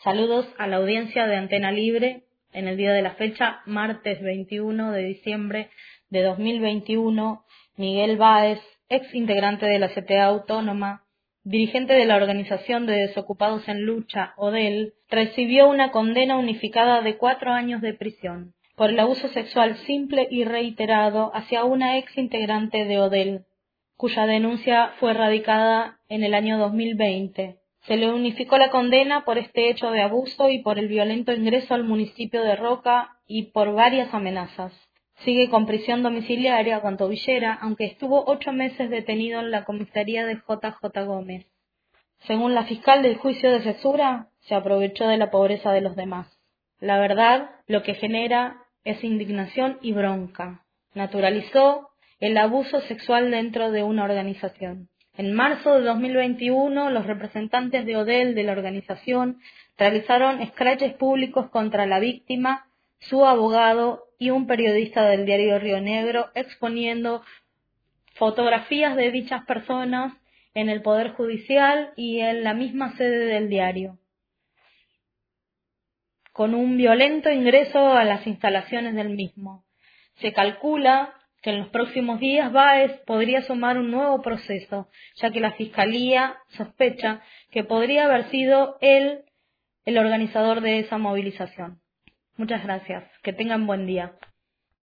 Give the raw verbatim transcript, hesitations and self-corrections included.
Saludos a la audiencia de Antena Libre en el día de la fecha, martes veintiuno de diciembre de dos mil veintiuno. Miguel Báez, ex integrante de la C T A Autónoma, dirigente de la Organización de Desocupados en Lucha, O D E L, recibió una condena unificada de cuatro años de prisión por el abuso sexual simple y reiterado hacia una ex integrante de O D E L, cuya denuncia fue radicada en el año dos mil veinte. Se le unificó la condena por este hecho de abuso y por el violento ingreso al municipio de Roca y por varias amenazas. Sigue con prisión domiciliaria con tobillera, aunque estuvo ocho meses detenido en la comisaría de J J Gómez. Según la fiscal del juicio de cesura, se aprovechó de la pobreza de los demás. La verdad, lo que genera es indignación y bronca. Naturalizó el abuso sexual dentro de una organización. En marzo de dos mil veintiuno, los representantes de O D E L de la organización realizaron escraches públicos contra la víctima, su abogado y un periodista del diario Río Negro, exponiendo fotografías de dichas personas en el Poder Judicial y en la misma sede del diario, con un violento ingreso a las instalaciones del mismo. Se calcula que en los próximos días Báez podría sumar un nuevo proceso, ya que la Fiscalía sospecha que podría haber sido él el organizador de esa movilización. Muchas gracias. Que tengan buen día.